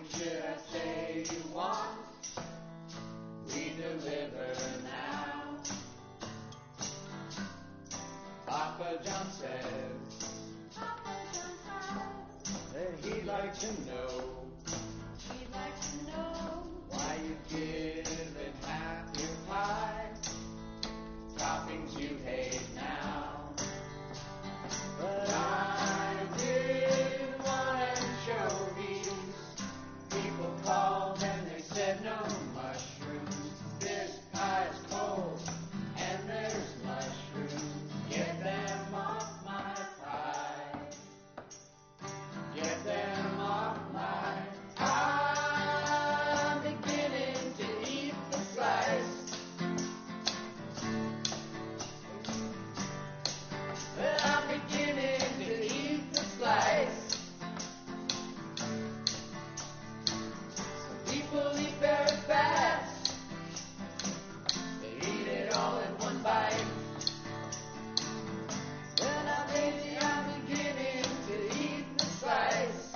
should I say you want? We deliver now. Papa John says that he'd like to know why you've given half your pie, toppings you hate now. But I did want anchovies. People called and they said no mushrooms. This pie is cold and there's mushrooms. Get them off my pie. Get them off my pie. I'm beginning to eat the slice. Well, I'm beginning to eat the slice. Some people eat very fast. They eat it all in one bite. Well, now, baby, I'm beginning to eat the slice.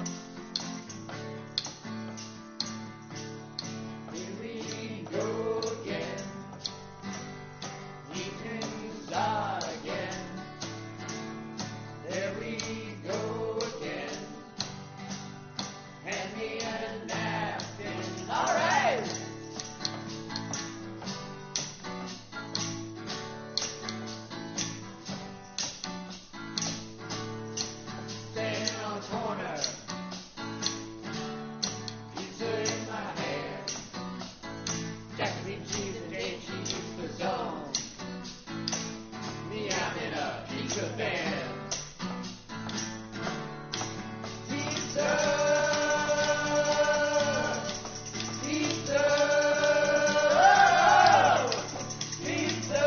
Here we go again. Eating za again. There we go again. Hand me a napkin. All right. Standing on the corner, pizza in my hand. Jack and bean cheese and day cheese for zone. Me, I'm in a pizza band. Pizza, pizza, pizza,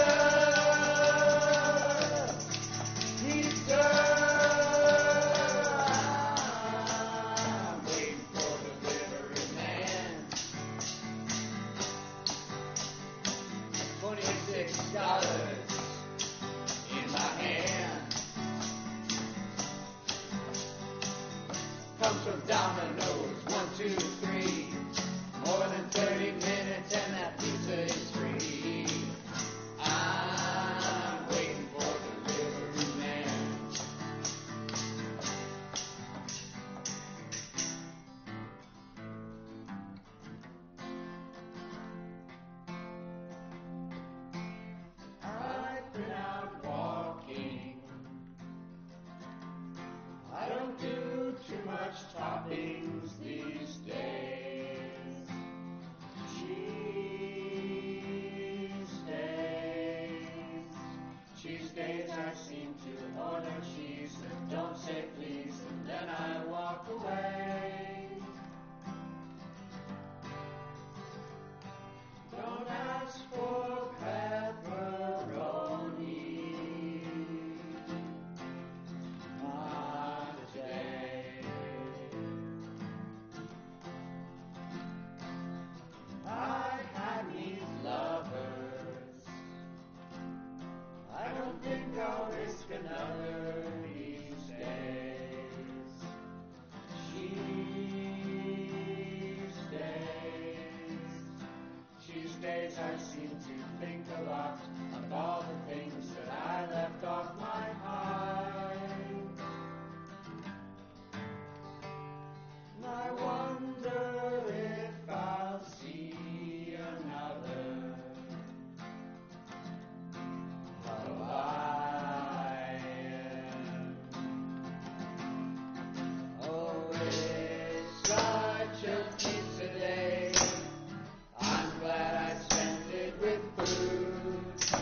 pizza. I'm waiting for the delivery man. $26 in my hand. Comes from Domino's, 1, 2, 3. More than 30 minutes and that pizza is free. I'm waiting for the delivery man. I've been out walking. I don't do too much toppings these days. Cheese days, I seem to order cheese and don't say please, and then I walk away. Don't ask for pepperoni. Not today. I had these lovers. I don't think I'll risk another these days. Tuesdays, I seem to think a lot of all the things that I left off my pie. And I wonder if I'll see another Hawaiian. Oh, it's such a pizza day. I'm glad I spent it with food.